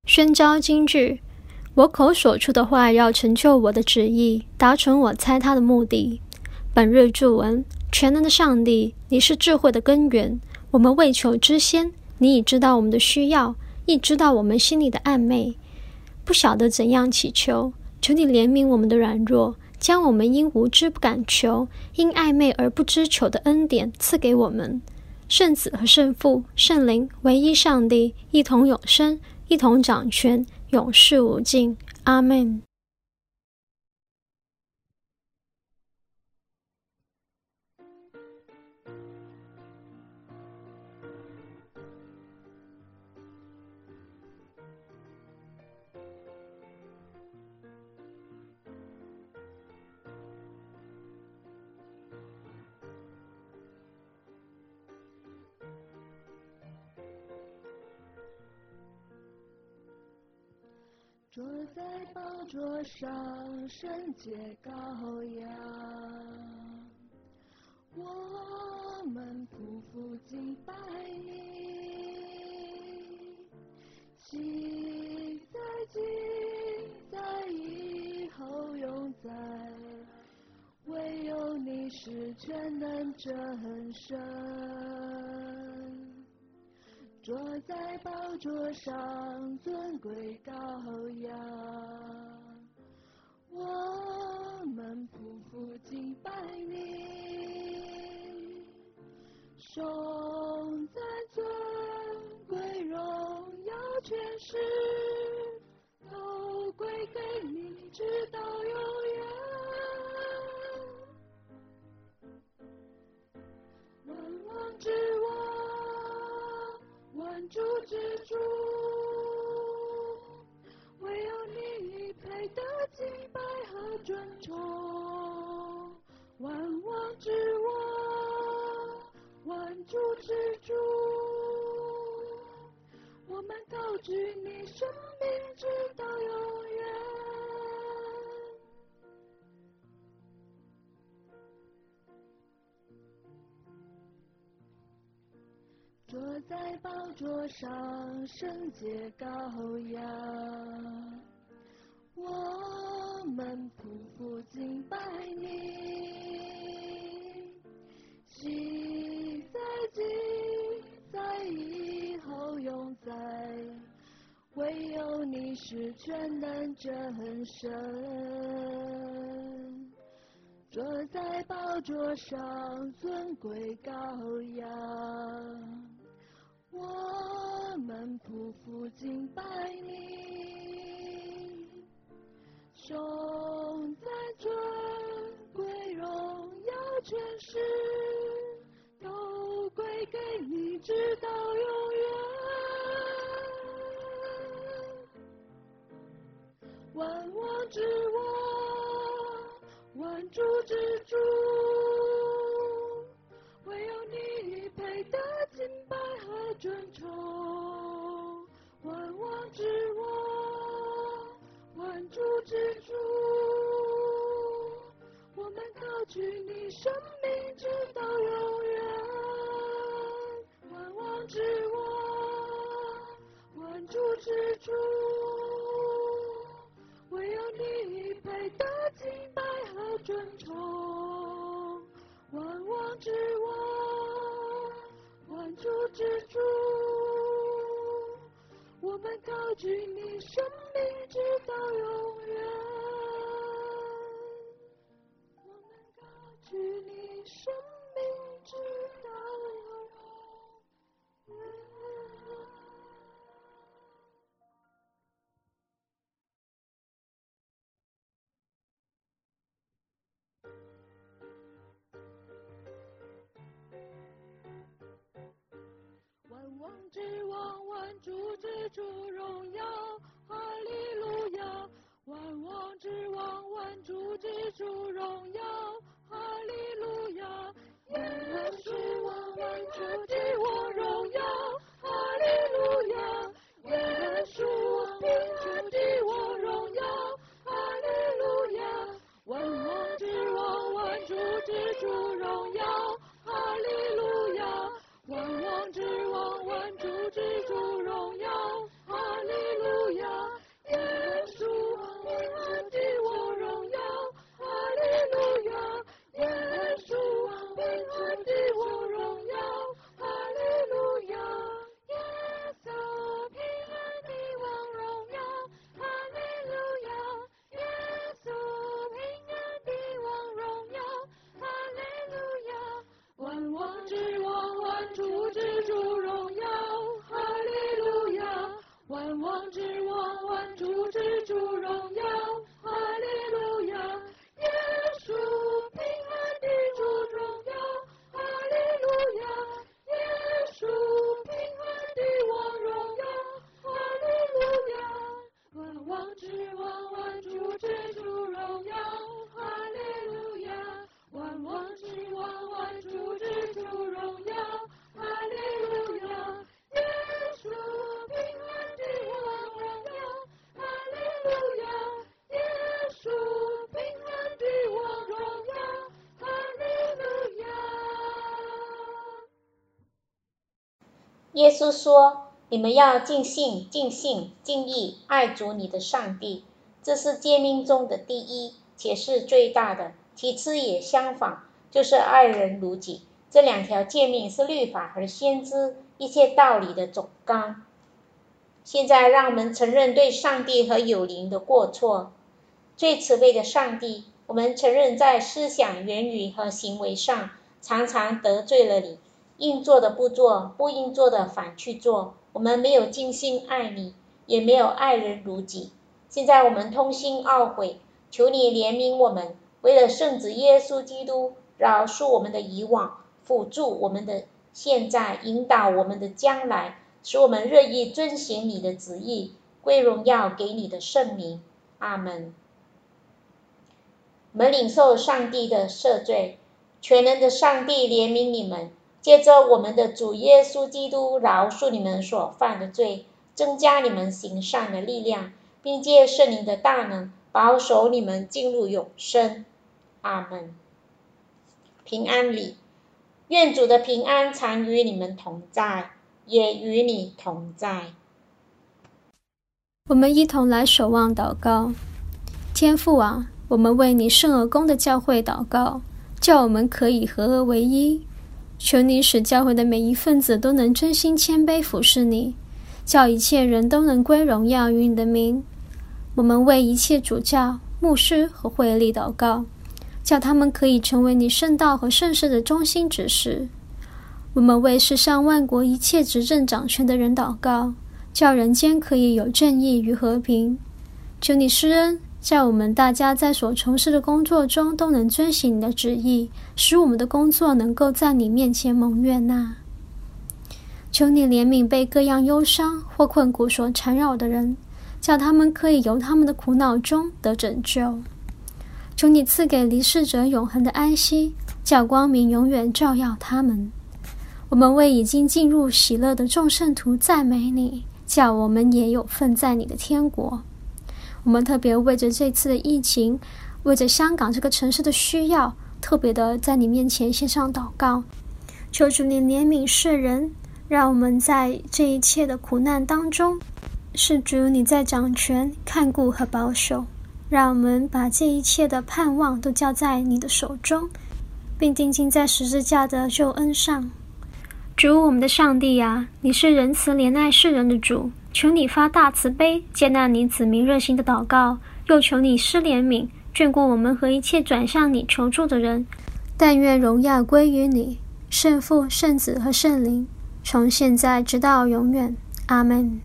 宣召金句：我口所出的话要成就我的旨意，达成我猜他的目的。本日注文：全能的上帝，你是智慧的根源，我们为求之先，你已知道我们的需要，亦知道我们心里的暗昧，不晓得怎样祈求，求你怜悯我们的软弱，将我们因无知不敢求，因暧昧而不知求的恩典赐给我们。圣子和圣父、圣灵，唯一上帝，一同永生，一同掌权，永世无尽。阿们。 坐在宝座上，圣洁羔羊，我们匍匐敬拜你，昔在今在以后永在，唯有你是全能真神。坐在宝座上，尊贵羔羊，我们匍匐敬拜你，颂赞尊贵荣耀全是都归给你，直到永远。万王之王，万主之主，唯有你配得敬拜和尊崇。万王之王，万主之主，我们高举你生命直到永远。坐在宝座上，圣洁羔羊，我们匍匐敬拜你，昔在今在以后永在，唯有你是全能真神。坐在宝座上，尊贵羔羊，我们匍匐敬拜你，颂赞尊贵荣耀全是都归给你，直到永远。万王之王，万主之主，唯有你配得敬拜和尊崇。万王之王，万主之主，我们高举你生命直到永远。万王之王，万主之主，唯有你配得敬拜和尊崇。万王之王，万主之主，我们高举你生命直到永远。我们高举你生命直到永远。万王之王，万主之主，荣耀，哈利路亚！万王耶稣说，你们要尽心、尽性、尽意爱主你的上帝，这是诫命中的第一，且是最大的，其次也相仿，就是爱人如己。这两条诫命是律法和先知一切道理的总纲。现在让我们承认对上帝和有灵的过错。最慈悲的上帝，我们承认在思想、言语和行为上常常得罪了你，应做的不做，不应做的反去做。我们没有尽心爱你，也没有爱人如己。现在我们通心懊悔，求你怜悯我们，为了圣子耶稣基督，饶恕我们的以往，辅助我们的现在，引导我们的将来，使我们乐意遵行你的旨意，归荣耀给你的圣名。阿们。我们领受上帝的赦罪，全能的上帝怜悯你们，借着我们的主耶稣基督饶恕你们所犯的罪，增加你们行善的力量，并借圣灵的大能保守你们进入永生。阿们。平安礼，愿主的平安常与你们同在，也与你同在。 我们一同来守望祷告。天父啊，我们为你圣而公的教会祷告，叫我们可以合而为一。求你使教会的每一份子都能真心谦卑服侍你，叫一切人都能归荣耀于你的名。我们为一切主教、牧师和会力祷告，叫他们可以成为你圣道和圣事的中心指示。我们为世上万国一切执政掌权的人祷告，叫人间可以有正义与和平。求你施恩，叫我们大家在所从事的工作中都能遵行你的旨意，使我们的工作能够在你面前蒙悦纳。求你怜悯被各样忧伤或困苦所缠绕的人，叫他们可以由他们的苦恼中得拯救。求你赐给离世者永恒的安息，叫光明永远照耀他们。我们为已经进入喜乐的众圣徒赞美你，叫我们也有份在你的天国。我们特别为着这次的疫情，为着香港这个城市的需要，特别的在你面前献上祷告。求主你怜悯世人，让我们在这一切的苦难当中，是主你在掌权、看顾和保守。让我们把这一切的盼望都交在你的手中，并定睛在十字架的救恩上。主我们的上帝啊，你是仁慈怜爱世人的主，求你发大慈悲，接纳你子民热心的祷告，又求你施怜悯，眷顾我们和一切转向你求助的人。但愿荣耀归于你，圣父、圣子和圣灵，从现在直到永远。阿们。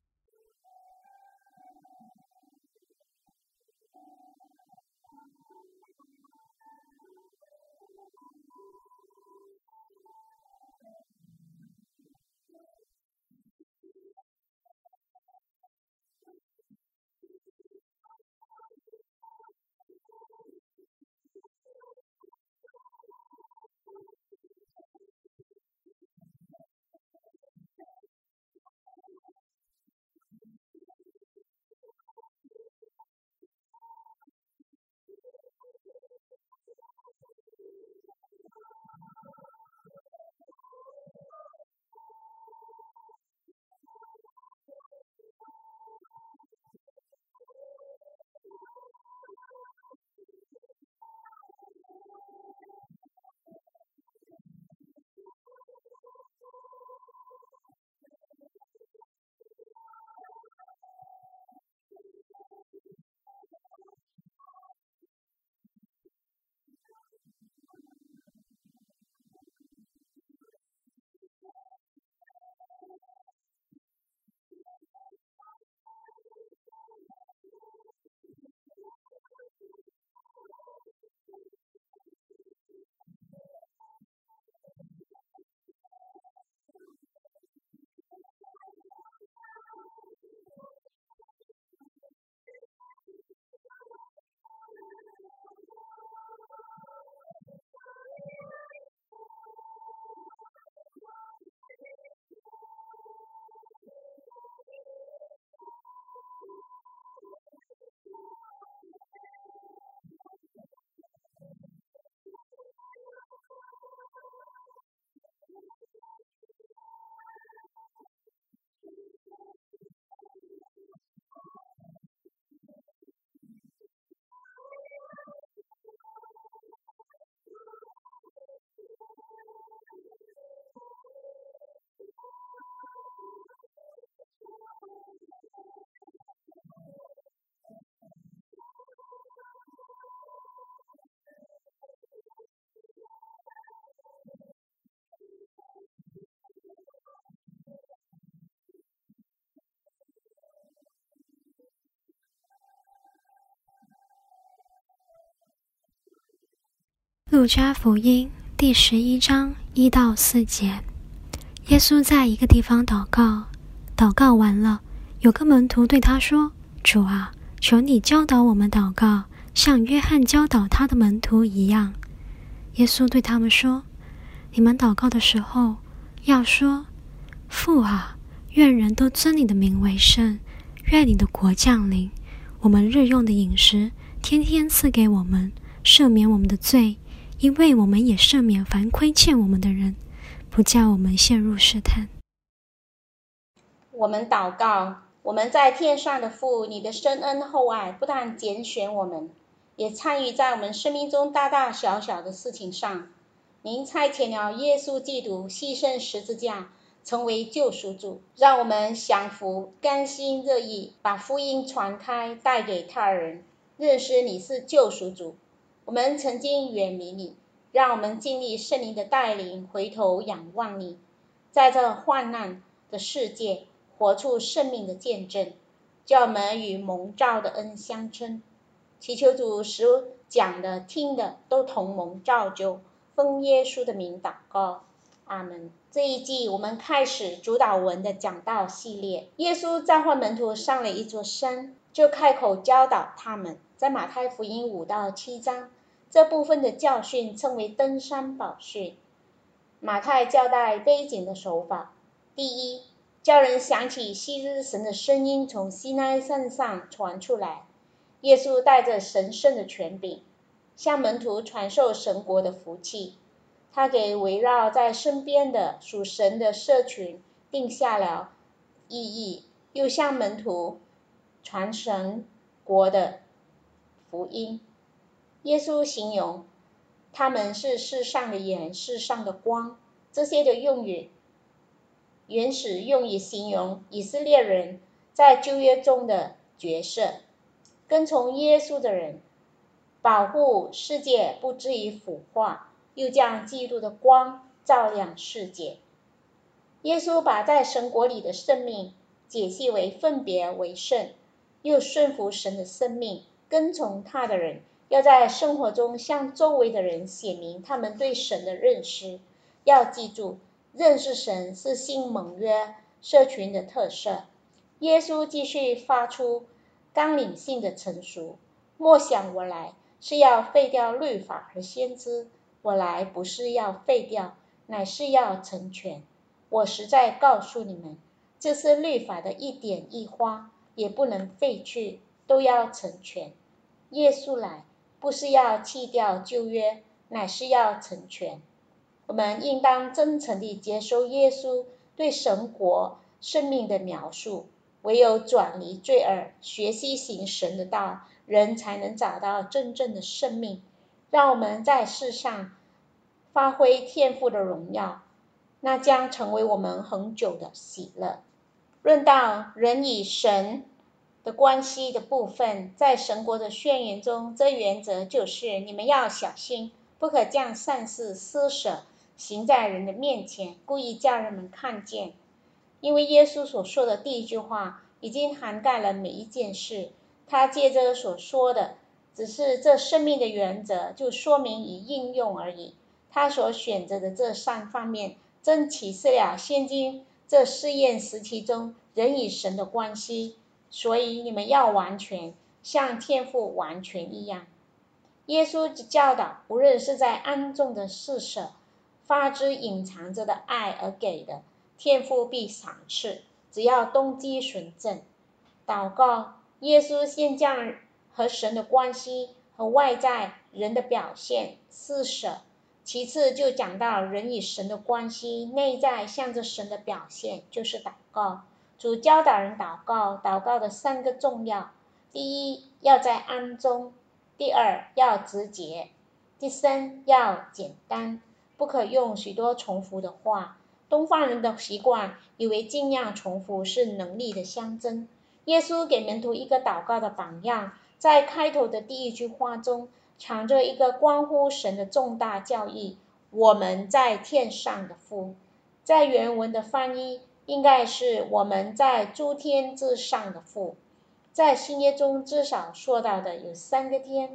路加福音第11章1到4节。耶稣在一个地方祷告，祷告完了，有个门徒对他说：主啊，求你教导我们祷告，像约翰教导他的门徒一样。耶稣对他们说：你们祷告的时候，要说：父啊，愿人都尊你的名为圣，愿你的国降临。我们日用的饮食，天天赐给我们，赦免我们的罪，因为我们也赦免凡亏欠我们的人，不叫我们陷入试探。 我们祷告，我们在天上的父，你的深恩厚爱不但拣选我们，也参与在我们生命中大大小小的事情上。您差遣了耶稣基督牺牲十字架，成为救赎主，让我们降服，甘心乐意把福音传开，带给他人，认识你是救赎主。我们曾经远离你，让我们经历圣灵的带领，回头仰望你，在这患难的世界活出生命的见证，叫我们与蒙召的恩相称。祈求主使讲的听的都同蒙造就，奉耶稣的名祷告，阿们。这一季我们开始主导文的讲道系列。耶稣召唤门徒上了一座山，就开口教导他们。在马太福音5到7章，这部分的教训称为登山宝训。马太交代背景的手法：第一，叫人想起昔日神的声音从西奈山上传出来，耶稣带着神圣的权柄，向门徒传授神国的福气。他给围绕在身边的属神的社群定下了意义，又向门徒传神国的福音。耶稣形容他们是世上的盐，世上的光。这些的用语原始用以形容以色列人在旧约中的角色，跟从耶稣的人，保护世界不至于腐化，又将基督的光照亮世界。耶稣把在神国里的生命解析为分别为圣，又顺服神的生命。跟从他的人要在生活中向周围的人显明他们对神的认识。要记住，认识神是新盟约社群的特色。耶稣继续发出纲领性的陈述：莫想我来是要废掉律法和先知，我来不是要废掉，乃是要成全。我实在告诉你们，这是律法的一点一花也不能废去，都要成全。耶稣来不是要弃掉旧约，乃是要成全。我们应当真诚地接受耶稣对神国生命的描述，唯有转离罪恶，学习行神的道，人才能找到真正的生命。让我们在世上发挥天父的荣耀，那将成为我们恒久的喜乐。论到人与神的关系的部分，在神国的宣言中，这原则就是你们要小心，不可将善事施舍行在人的面前，故意叫人们看见。因为耶稣所说的第一句话已经涵盖了每一件事，他接着所说的只是这生命的原则，就说明与应用而已。他所选择的这3方面，正启示了现今这试验时期中人与神的关系。所以你们要完全，像天父完全一样。耶稣教导，无论是在暗中的施舍，发自隐藏着的爱而给的，天父必赏赐，只要动机纯正。祷告，耶稣先将和神的关系和外在人的表现施舍，其次就讲到人与神的关系，内在向着神的表现就是祷告。主教导人祷告，祷告的3个重要：第一，要在暗中；第二，要直接；第三，要简单，不可用许多重复的话。东方人的习惯以为尽量重复是能力的象征。耶稣给门徒一个祷告的榜样，在开头的第一句话中藏着一个关乎神的重大教义：我们在天上的父。在原文的翻译应该是我们在诸天之上的父。在新约中至少说到的有3个天，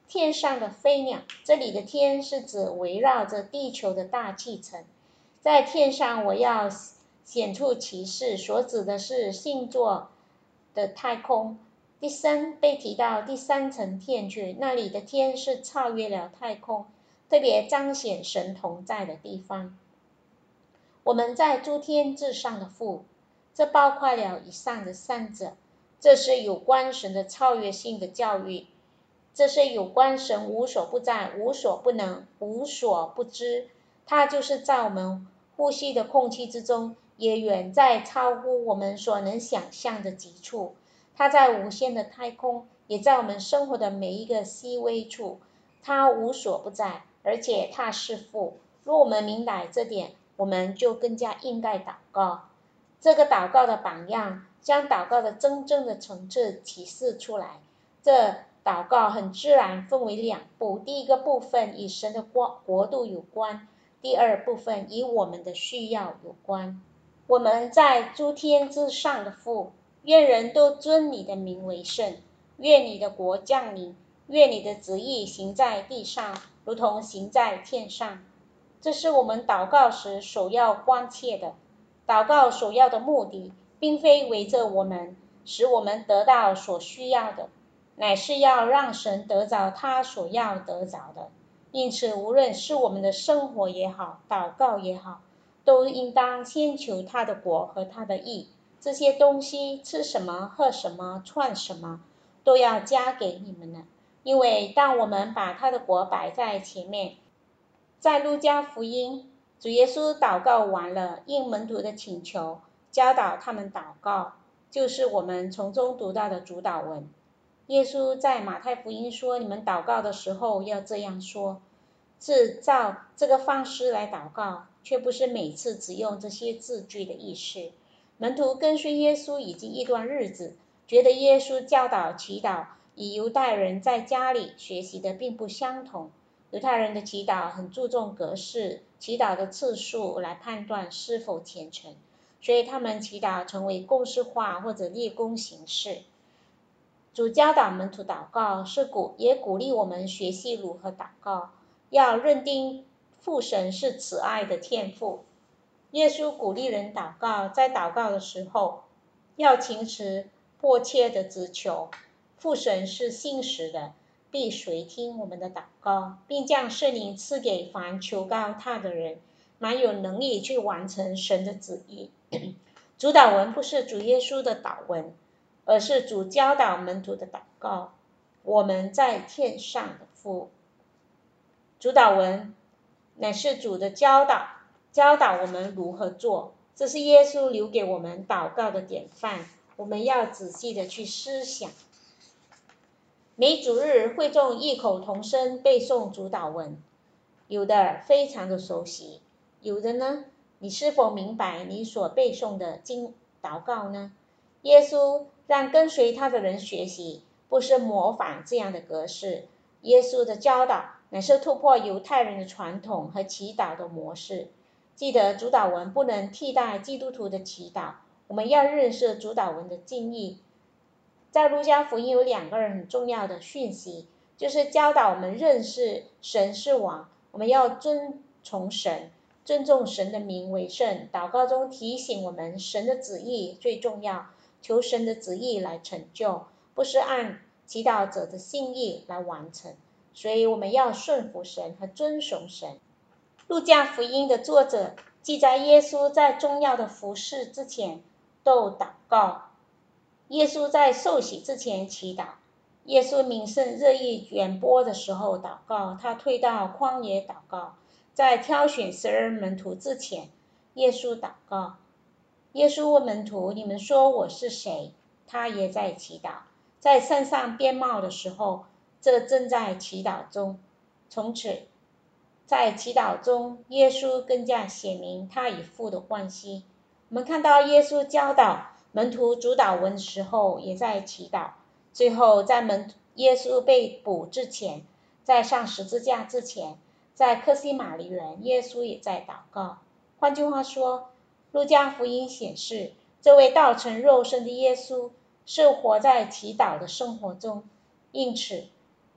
天上的飞鸟，这里的天是指围绕着地球的大气层。在天上我要显出奇事，所指的是星座的太空。第三被提到第三层天去，那里的天是超越了太空，特别彰显神同在的地方。我们在诸天至上的父，这包括了以上的三者。这是有关神的超越性的教育，这是有关神无所不在、无所不能、无所不知。他就是在我们呼吸的空气之中，也远在超乎我们所能想象的极处。他在无限的太空，也在我们生活的每一个细微处。他无所不在，而且他是父。若我们明白这点，我们就更加应该祷告。这个祷告的榜样，将祷告的真正的层次启示出来。这祷告很自然分为两部，第一个部分与神的国度有关，第二部分与我们的需要有关。我们在诸天之上的父，愿人都尊你的名为圣，愿你的国降临，愿你的旨意行在地上，如同行在天上。这是我们祷告时首要关切的。祷告首要的目的，并非围着我们，使我们得到所需要的，乃是要让神得着他所要得着的。因此，无论是我们的生活也好，祷告也好，都应当先求他的国和他的义。这些东西，吃什么、喝什么、穿什么，都要加给你们了。因为当我们把他的国摆在前面，在路加福音，主耶稣祷告完了，应门徒的请求，教导他们祷告，就是我们从中读到的主祷文。耶稣在马太福音说，你们祷告的时候要这样说，是照这个方式来祷告，却不是每次只用这些字句的意思。门徒跟随耶稣已经一段日子，觉得耶稣教导祈祷与犹太人在家里学习的并不相同。犹太人的祈祷很注重格式，祈祷的次数来判断是否虔诚，所以他们祈祷成为公式化或者列公形式。主教导门徒祷告，也鼓励我们学习如何祷告，要认定父神是慈爱的天父。耶稣鼓励人祷告，在祷告的时候要勤持迫切的直求，父神是信实的，必垂听我们的祷告，并将圣灵赐给凡求告他的人，蛮有能力去完成神的旨意。主祷文不是主耶稣的祷文，而是主教导门徒的祷告。我们在天上的父，主祷文乃是主的教导我们如何做，这是耶稣留给我们祷告的典范，我们要仔细的去思想。每主日会众异口同声背诵主祷文，有的非常的熟悉，有的呢，你是否明白你所背诵的经祷告呢？耶稣让跟随他的人学习，不是模仿这样的格式。耶稣的教导乃是突破犹太人的传统和祈祷的模式。记得主祷文不能替代基督徒的祈祷，我们要认识主祷文的经义。在路加福音有两个很重要的讯息，就是教导我们认识神是王，我们要尊崇神，尊重神的名为圣。祷告中提醒我们，神的旨意最重要，求神的旨意来成就，不是按祈祷者的心意来完成。所以我们要顺服神和遵守神。路加福音的作者记载耶稣在重要的服事之前都祷告。耶稣在受洗之前祈祷，耶稣名声热议远播的时候祷告，他退到旷野祷告，在挑选12门徒之前，耶稣祷告。耶稣问门徒，你们说我是谁？他也在祈祷。在山上变帽的时候，这正在祈祷中。从此在祈祷中，耶稣更加显明他与父的关系。我们看到耶稣教导门徒主祷文的时候也在祈祷。最后在耶稣被捕之前，在上十字架之前，在客西马尼园，耶稣也在祷告。换句话说，路加福音显示，这位道成肉身的耶稣是活在祈祷的生活中。因此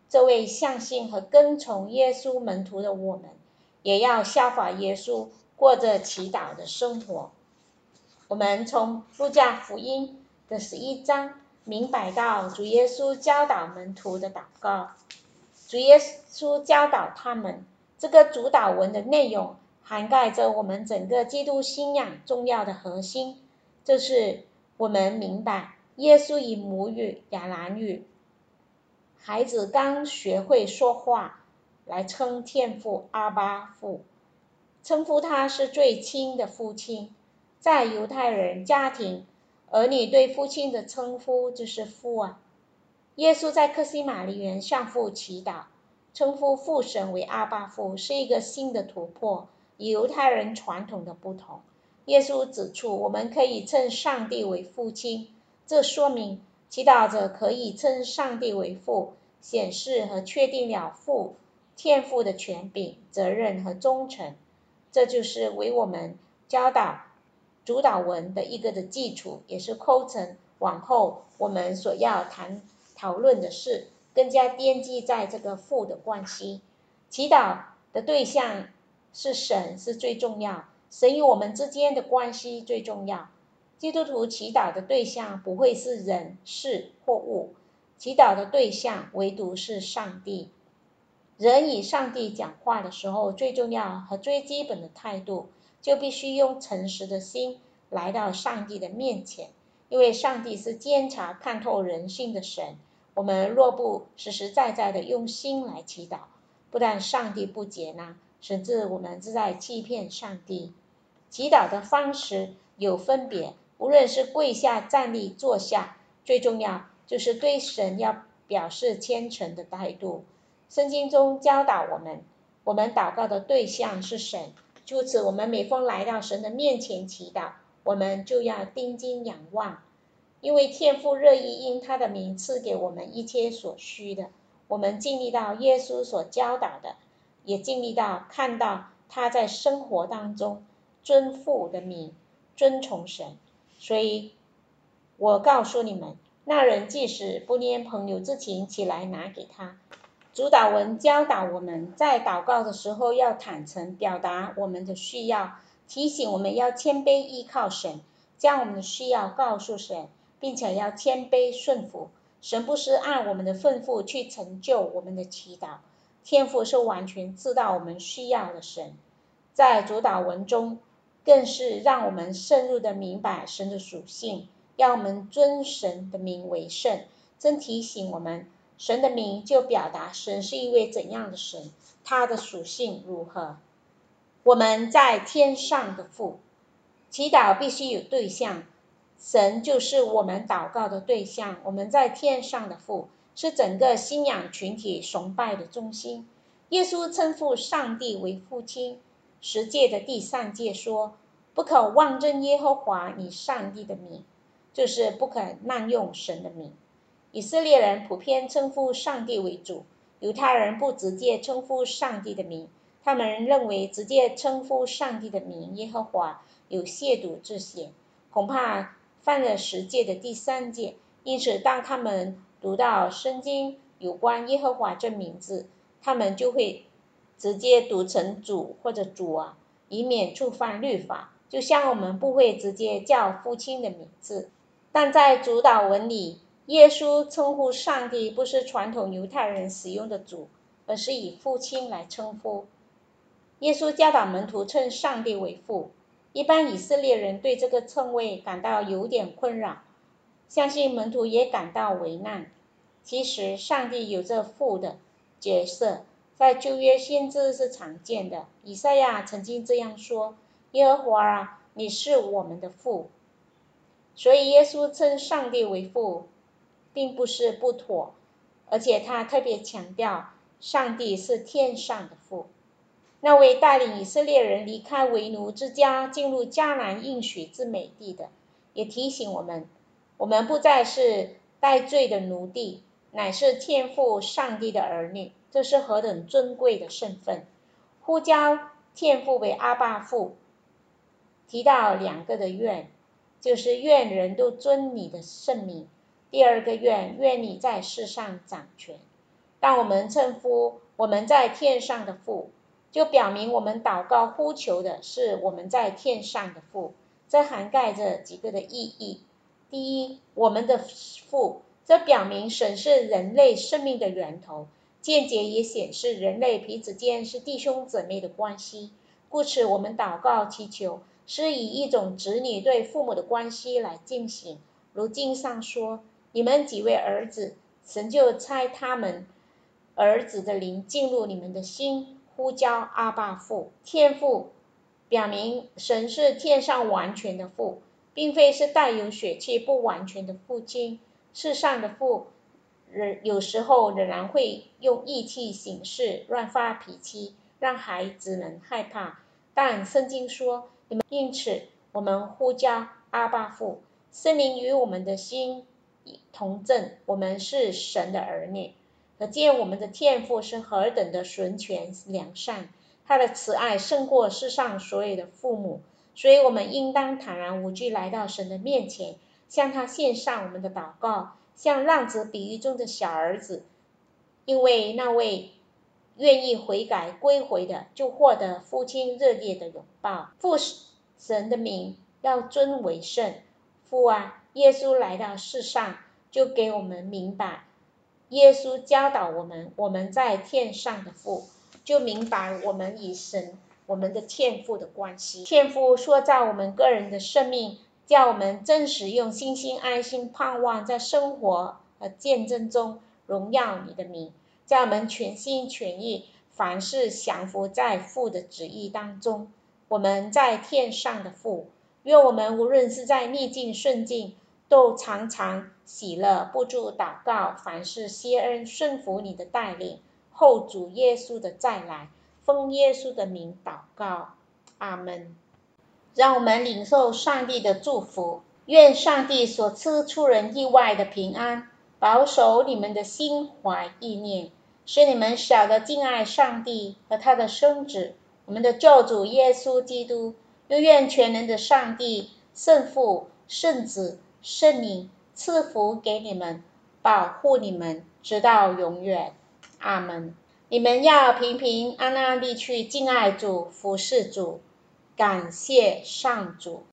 这位相信和跟从耶稣门徒的我们，也要效法耶稣，过着祈祷的生活。我们从路加福音的11章明白到主耶稣教导门徒的祷告。主耶稣教导他们，这个主祷文的内容涵盖着我们整个基督信仰重要的核心，就是我们明白耶稣以母语亚兰语，孩子刚学会说话，来称天父阿爸父，称呼他是最亲的父亲。在犹太人家庭，儿女对父亲的称呼就是父啊。耶稣在客西马尼园向父祈祷，称呼父神为阿爸父，是一个新的突破，与犹太人传统的不同。耶稣指出，我们可以称上帝为父亲，这说明祈祷者可以称上帝为父，显示和确定了天父的权柄、责任和忠诚。这就是为我们教导主祷文的一个的基础，也是构成往后我们所要讨论的事，更加奠基在这个父的关系。祈祷的对象是神，是最重要，神与我们之间的关系最重要。基督徒祈祷的对象不会是人、事或物，祈祷的对象唯独是上帝。人与上帝讲话的时候，最重要和最基本的态度，就必须用诚实的心来到上帝的面前，因为上帝是监察看透人性的神。我们若不实实在在的用心来祈祷，不但上帝不接纳，甚至我们是在欺骗上帝。祈祷的方式有分别，无论是跪下、站立、坐下，最重要就是对神要表示虔诚的态度。圣经中教导我们祷告的对象是神，就此我们每逢来到神的面前祈祷，我们就要定睛仰望，因为天父乐意因他的名赐给我们一切所需的。我们经历到耶稣所教导的，也经历到看到他在生活当中尊父的名，尊崇神。所以我告诉你们，那人即使不念朋友之情，起来拿给他。主祷文教导我们在祷告的时候要坦诚表达我们的需要，提醒我们要谦卑依靠神，将我们的需要告诉神，并且要谦卑顺服。神不是按我们的吩咐去成就我们的祈祷，天父是完全知道我们需要的神。在主祷文中更是让我们深入的明白神的属性，要我们尊神的名为圣，真提醒我们神的名就表达神是一位怎样的神，他的属性如何。我们在天上的父，祈祷必须有对象，神就是我们祷告的对象。我们在天上的父是整个信仰群体崇拜的中心。耶稣称呼上帝为父亲，10诫的第3诫说，不可妄称耶和华你上帝的名，就是不可滥用神的名。以色列人普遍称呼上帝为主，犹太人不直接称呼上帝的名，他们认为直接称呼上帝的名耶和华有亵渎之嫌，恐怕犯了10诫的第3诫。因此当他们读到圣经有关耶和华这名字，他们就会直接读成主或者主啊，以免触犯律法，就像我们不会直接叫父亲的名字。但在主祷文里，耶稣称呼上帝不是传统犹太人使用的主，而是以父亲来称呼。耶稣教导门徒称上帝为父，一般以色列人对这个称谓感到有点困扰，相信门徒也感到为难。其实上帝有着父的角色，在旧约先知是常见的，以赛亚曾经这样说，耶和华啊，你是我们的父。所以耶稣称上帝为父并不是不妥，而且他特别强调上帝是天上的父，那位带领以色列人离开为奴之家进入迦南应许之美地的，也提醒我们不再是带罪的奴隶，乃是天父上帝的儿女，这是何等尊贵的身份。呼叫天父为阿爸父，提到2个的愿，就是愿人都尊你的圣名，第2个愿你在世上掌权。 当我们称呼我们在天上的父，就表明我们祷告呼求的是我们在天上的父。这涵盖着几个的意义。第一，我们的父，这表明神是人类生命的源头，间接也显示人类彼此间是弟兄姊妹的关系。故此我们祷告祈求是以一种子女对父母的关系来进行。如经上说，你们几位儿子，神就差他们儿子的灵进入你们的心，呼叫阿爸父。天父表明神是天上完全的父，并非是带有血气不完全的父亲。世上的父有时候仍然会用义气行事，乱发脾气，让孩子们害怕。但圣经说，因此我们呼叫阿爸父，圣灵与我们的心同证，我们是神的儿女。可见我们的天父是何等的纯全良善，他的慈爱胜过世上所有的父母。所以我们应当坦然无惧来到神的面前，向他献上我们的祷告，像浪子比喻中的小儿子，因为那位愿意悔改归回的，就获得父亲热烈的拥抱。父神的名要尊为圣。父啊，耶稣来到世上，就给我们明白，耶稣教导我们，我们在天上的父，就明白我们与神，我们的天父的关系。天父塑造我们个人的生命，叫我们真实用信心、爱心、盼望，在生活和见证中荣耀你的名，叫我们全心全意，凡事降服在父的旨意当中。我们在天上的父，愿我们无论是在逆境顺境，都常常喜乐不住祷告，凡事谢恩，顺服你的带领，后主耶稣的再来，奉耶稣的名祷告，阿们。让我们领受上帝的祝福。愿上帝所赐出人意外的平安，保守你们的心怀意念，使你们晓得敬爱上帝和他的圣子，我们的救主耶稣基督。又愿全能的上帝、圣父、圣子、圣灵赐福给你们，保护你们，直到永远。阿们。你们要平平安安地去敬爱主，服侍主。感谢上主。